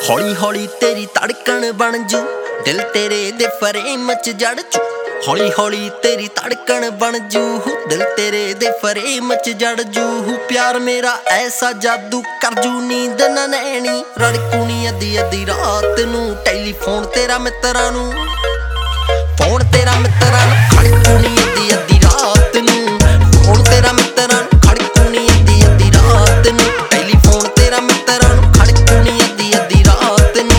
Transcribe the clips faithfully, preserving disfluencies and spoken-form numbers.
हौली हौली तेरी धड़कन बन जू, दिल तेरे दे फ्रेम च जड़ जू। हौली हौली तेरी धड़कन बन जू, दिल तेरे दे फ्रेम च जड़ जू। प्यार मेरा ऐसा जादू कर जू, नींद ना नैनी रड़कूनी अद्धी अद्धी रात नू। टैलीफोन तेरा मित्तरां नू, फोन तेरा मित्तरां नू खड़कूनी अद्धी अद्धी रात नू। फोन तेरा मित्तरां नू खड़कूनी अद्धी अद्धी रात नू। टैलीफोन तेरा मित्तरां नू खड़कूनी अद्धी अद्धी रात नू।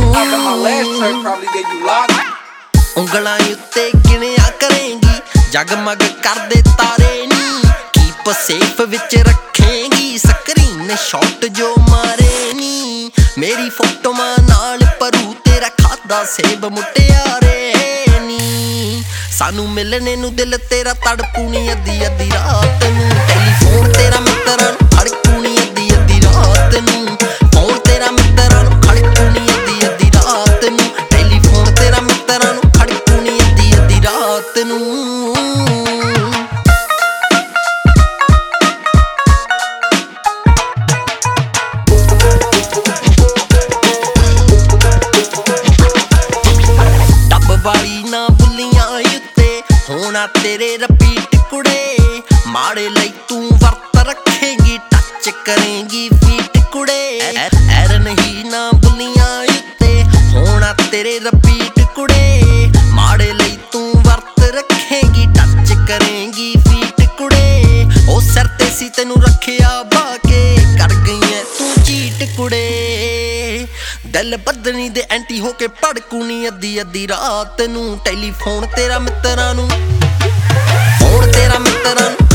ਉਂਗਲਾਂ ਉੱਤੇ ਗਿਣਿਆ ਕਰੇਂਗੀ, ਜਗਮਗ ਕਰਦੇ ਤਾਰੇ ਨੀ। ਕੀਪ ਸੇਫ ਵਿੱਚ ਰੱਖੇਂਗੀ, ਸਕਰੀਨ ਸ਼ਾਟ ਜੋ ਮਾਰੇ ਨੀ। ਮੇਰੀ ਫੋਟੋਆਂ ਨਾਲ ਭਰੂ ਤੇਰਾ ਖਾਦਾ ਸੇਬ ਮੁਟਿਆਰੇ ਨੀ। ਸਾਨੂੰ ਮਿਲਣੇ ਨੂੰ ਦਿਲ ਤੇਰਾ ਤੜਪੂਣੀ ਅੱਧੀ ਅੱਧੀ ਰਾਤ ਨੂੰ। ਟੈਲੀਫੋਨ ਤੇਰਾ ਮਿੱਤਰਾਂ ਨੂੰ ਖੜਕੂਣੀ ਅੱਧੀ ਅੱਧੀ ਰਾਤ ਨੂੰ। ਫੋਨ ਤੇਰਾ ਮਿੱਤਰਾਂ ਨੂੰ ਖੜਕੂਣੀ ਅੱਧੀ ਅੱਧੀ ਰਾਤ ਨੂੰ। ਟੈਲੀਫੋਨ ਤੇਰਾ ਮਿੱਤਰਾਂ ਨੂੰ ਖੜਕੂਣੀ ਅੱਧੀ ਅੱਧੀ ਰਾਤ ਨੂੰ। ਵਾਲੀ ਨਾ ਬੁੱਲੀਆਂ ਉੱਤੇ ਹੋਣਾ ਤੇਰੇ ਰਿਪੀਟ ਕੁੜੇ। ਮਾੜੇ ਲਈ ਤੂੰ ਵਰਤ ਰੱਖੇਂਗੀ, ਟੱਚ ਕਰੇਂਗੀ ਫੀਟ ਕੁੜੇ। ਐਰ ਨਹੀਂ ਨਾ ਬੁੱਲੀਆਂ ਉੱਤੇ ਹੋਣਾ ਤੇਰੇ ਰਿਪੀਟ ਕੁੜੇ। ਮਾੜੇ ਲਈ ਤੂੰ ਵਰਤ ਰੱਖੇਂਗੀ, ਟੱਚ ਕਰੇਂਗੀ ਫੀਟ ਕੁੜੇ। ਉਹ ਸਿਰ ਤੇ ਸੀ ਤੈਨੂੰ ਰੱਖਿਆ ਬਾਕੇ, ਕਰ ਗਈ ਐ ਤੂੰ ਚੀਟ ਕੁੜੇ। ਦਿਲ ਬੱਦਨੀ ਦੇ ਐਂਟੀ ਹੋ ਕੇ ਭੜਕੂਨੀ ਅੱਧੀ ਅੱਧੀ ਰਾਤ ਨੂੰ। ਟੈਲੀਫੋਨ ਤੇਰਾ ਮਿੱਤਰਾਂ ਨੂੰ, ਫੋਨ ਤੇਰਾ ਮਿੱਤਰਾਂ ਨੂੰ